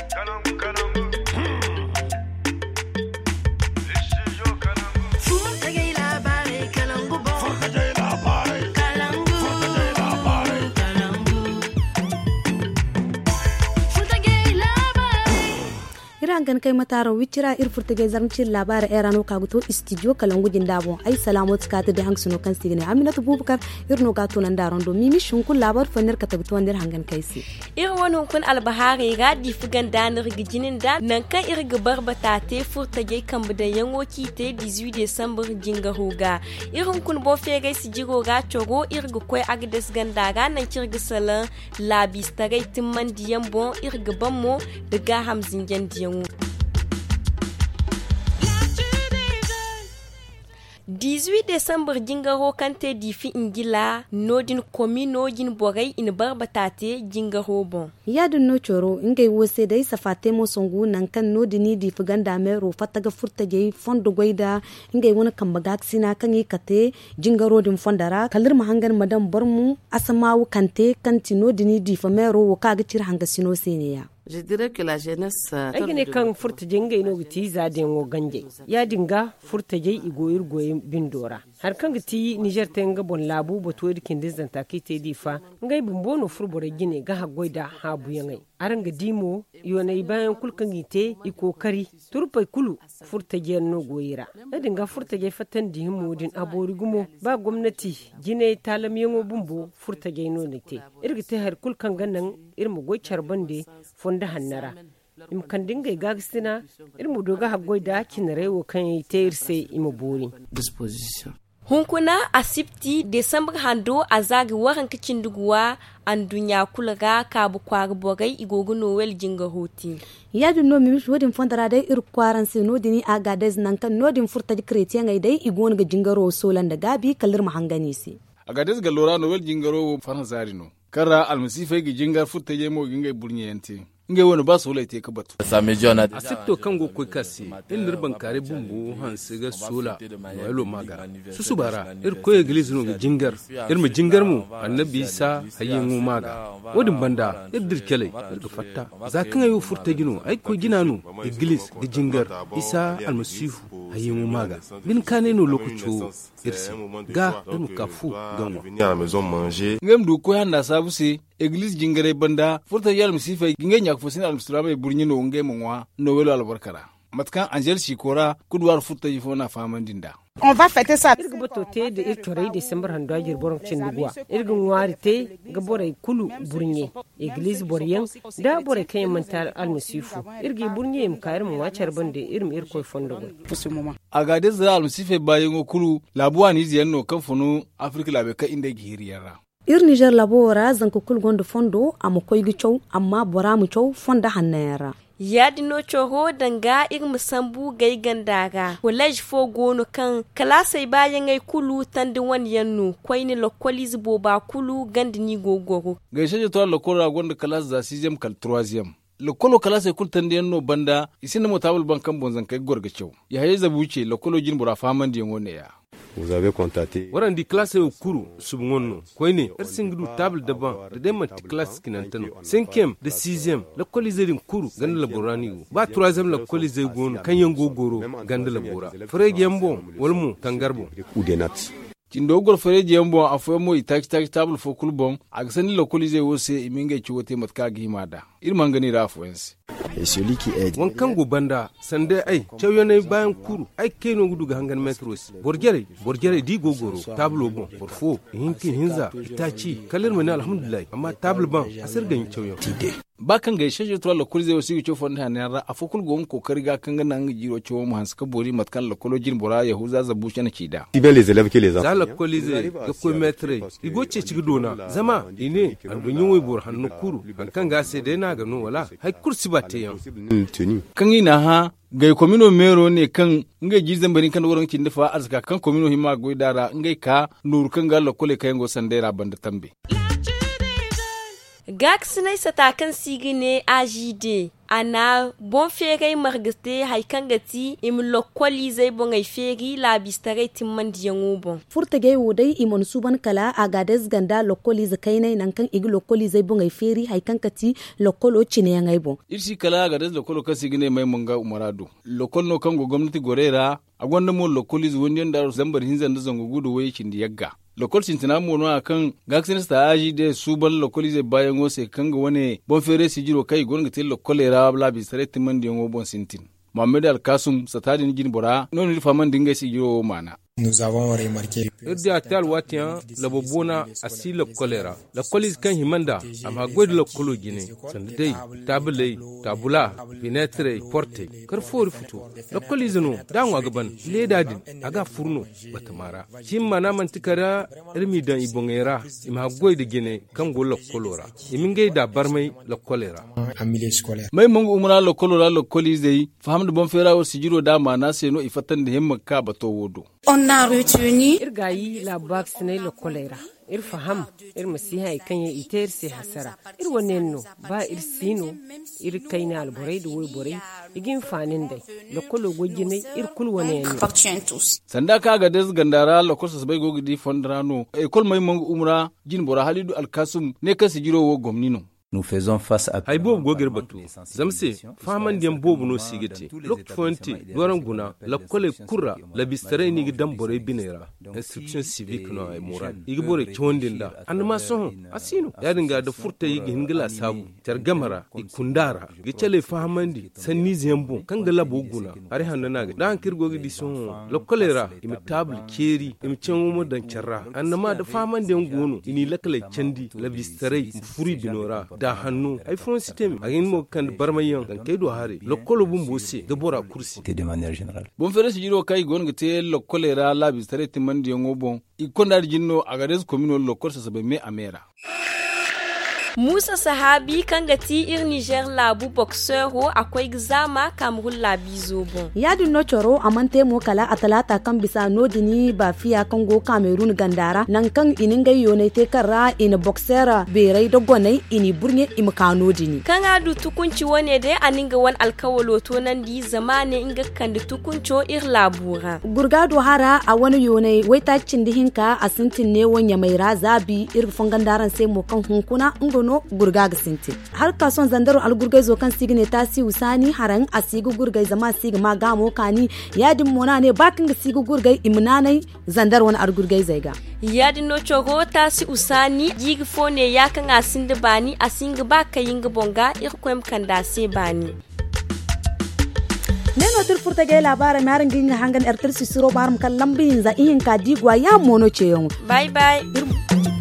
Gan kai mataro wicira irfurta ga zarmcin labarin erano kaguto studio kalangujin dabo ai salamo tsakata da hangsuno kan sigine Aminatu Bubakar irno gato nan daron do mimi shunkun labar fanir ka tabto wandir hangan kaisi irwon kun albahari ga difugan danir gijinin da nan kan irga barbata te furta ga kan da yanwoki te 18 December jinga hoga irin kun bo fere si jigo ga chogo irga koi agdes ganda ga nan kirga salan labis tagai timman diyan bon irga bammo daga hamzin jandiyan 18 December jingaro kante difi ingila nodin komino yin borai in barbatate jingaro bon yadin no choro ingai wose dai safate mo songu nan kan nodini difi ganda mero fataga furta jei fondo goida ingai wona kambaga sina kan yi kate jingaro din fondara kalir mahangan madam barmu asamawu kante kanti nodini difi mero wo kaga cir hanga sino seneya. Je dirais que la jeunesse agine kan furta jenga ino giti zaden wo ganje ya dinga furta jei igoyir goyin bindora har kan giti Niger tenga bon labu boto dikin dizanta kite difa ngai bumbono furbore gine ga hagoida ha buyangai aranga dimo yone bayan kulkan gite iko kari turpai kulu furta je no goyira dinga furta je fatan di himudin abori gumo ba gwamnati gine talamiyango bumbo furta je no nite irgite har kulkan gannan irmu goichar bande fonda hannara im kan dinga gagsina irmu doga hagoida kinare kan yirse imu bori disposition hunkuna asipti December hando azagi waran kicin duguwa an dunya kulaga kabu kwar bogai igogo Noel jinga hoti yadu no mi wodin fondara dai ir kwaran se nodini aga des nan kan nodin furta di kretiyan ai dai igon ga jingaro solan da gabi kallir mahangani si aga des ga lora Noel jingaro faransa no kara almasifa gi jingar furta je mo gingai burniyente nge woni ba so laite ka batu asipto kango ko kasi in nirban kare bumbu han siga sola noelo maga susubara ir ko iglis no jingar ir mu jingar mu annabi sa hayyin mu maga wodin banda ir dirkele ir fatta za kan ayu furta gino ai ko ginanu iglis gi jingar isa almasifu hayyin mu maga bin kane no lokucho irsi ga mu kafu ganwa ngem du ko handa sabusi Église jingare banda furta yal musifa ginge nyak fosin al muslima burni no nge monwa no welo al barkara matkan angel shikora kudwar furta yifona famandinda on va fêter ça irga boto te de irtore December hando ajir borom cindugwa irga ngwari te ga boray kulu burnye église boryen da boray kay mental al musifu irga burnye im kayar mu wacar bande irm irko fondo aga de zal musifa bayengo kulu labuwa ni ziyanno kan funu afrika labe ka inde gihiriyara ir Niger labora zanko kul gondo fondo am koygi chow amma boramu chow fonda hannera yadi no choho danga ir musambu gai gandaga college fo gono kan classe bayan ai kulu tandin wani yannu koyni lokoliz boba kulu gandini gogoro gaishe to lokora gondo classe za 6e kal 3e lokolo classe kul tandin no banda isina motabul bankan bonzan kai gorga chow ya haye zabuce lokolo jin bura famandi yone ya vous avez contacté warandi classe au kuru subngonno koyne ersingidu table de banc de demanti classe kinantano 5e de 6e la colisering kuru ganda la borani ba 3e la colisé gon kanyango goro ganda la bora frege mbo wolmu tangarbo ou des nattes cindo gor frege mbo afo itaki table fo kulbon agsani la colisé wose iminge ciwote matka gimada irmangani rafuensi et celui qui est wan kango banda sande ay chawyone bayan kuru ay keno gudu ga hangan metros borgere di gogoro tablo bon porfo hinki hinza itachi kalir mana alhamdulillah amma table ban asir gan chawyo bakan ga sheje to la kulze wasi go fonda hanara afukul gon kokari ga kan nan jiro cewa mu hanska bori matkan la kolojin bora yahuza zabuce na cida bien les élèves que les enfants la kolize ga ko metre igoce cigdona zama ine andu nyuwi bor hannu kuru kan ga se de na ga no wala hay kursi batte yan kan ina ha ga komino mero ne kan ngai jizan bani kan wurin kin dafa arzika kan komino hima goidara ngai ka nur kan ga la kole kayan go sandera banda tambe Gaksinai satakan sigine AJD. Ana bon fere margate haikangati im lokoli zai bon ai feri la bistare timman diyango bon. Furtage wodai imon suban kala agades ganda lokoli zakainai nankan igi lokoli zai bon ai feri haikankati lokolo cine yangai bon. Irsi kala agades lokolo kasigine mai munga umaradu. Lokol no kango gwamnati gorera agwanda mo lokoli zuwon da zambar hinzan da zango gudu wai kindi yagga. Lokol sintina mono akan gaksin sta aji de subal lokoli ze bayan wose kanga wane bon fere sijiro kai gonga te lokole ra bla bi sare timman de ngo bon sintin Mohamed Al-Kasum satadin gin bora non ri faman dinga sijiro mana. Nous avons remarqué irdi atal watiyan labobona asila kolera la kolis kan himanda ama god la kolo gine sandai tabulai tabula binetre porte karfor futo la kolis no danwa gaban leda din aga furno batamara himma na mantikara irmi dan ibongera ima god gine kan go la kolora imingai da barmai la kolera milieu scolaire mai mungu umra la kolora la kolis dai fahamdu bon fera o sijiro da mana seno ifatan da himma ka bato wodo. On a retenu irgayi la vacciner le choléra. Ir faham ir masiha ikanye iter se hasara. Ir wonenno ba ir sino ir kayna al boray do boray igin fanin dai. Le kolo gojine ir kul wonenno. Sanda ka ga des gandara le kosa bai gogidi fondrano e kol mai mangu umra jin bora Halidu Al-Kasum ne ka sigiro wo gomnino. Nous faisons face à Bob Gogir Batu. Zamse, Faman Diambob no Sigeti, Look Fonti, Doranguna, La Cole Kura, La Bistare Nigdambore Binera, Instruction Civique no Moral, Igbore Chondinda, and Mason, Asino, Yadinga, the Furte Hingla Sabu, Tergamara, Ikundara, Gichele Fahamandi, Saniziambo, Kangala Boguna, Arehananaga, Dankir Gogidison, La Colera, Imitable Kiri, Imichango Danchara, and the Mad Faman Dianguno, in Ilakale Chendi, La Bistare, Furi Binora. Da hannu iPhone system agin mo kan barmayan kan kaido hare lokolo bumbosi de bora kursi de manière générale. Bon fere sijiro kai gon gete lokole ra la bi sare timman de ngobon ikondar jinno agades komino lokol sa sabe me amera. Musa Sahabi kangati ir Niger labu boxeur ho akwai gzama Cameroun labi zobon. Yadu no choro amante mo kala atalata kan bisa no dini ba fiya Congo Cameroun gandara nan kan ininga yonete kara in boxer berai dogonai ini burnye imkano dini. Kan adu tukunci wane de aninga wan alkawalo to nan di zamane inga kan tukunco ir labura. Gurgado hara a wani yonai waita cindi hinka asintin ne wanya mai razabi ir fongandaran sai mo kan hunkuna no gurgaga sinti har kason zandaro al gurgai zo kan signe tasi usani haran asigu gurgai zama sigma gamo kani yadin mona ne bakin ga sigu gurgai imnanai zandar wani al gurgai zaiga yadin no chogo tasi usani jigi fone yakan asinde bani asinga baka yinga bonga irkwem kanda se bani neno tur furtage labara maran ginga hangan ertir sisiro baram kan lambin za ihin ka digwa ya mono cheyon bye bye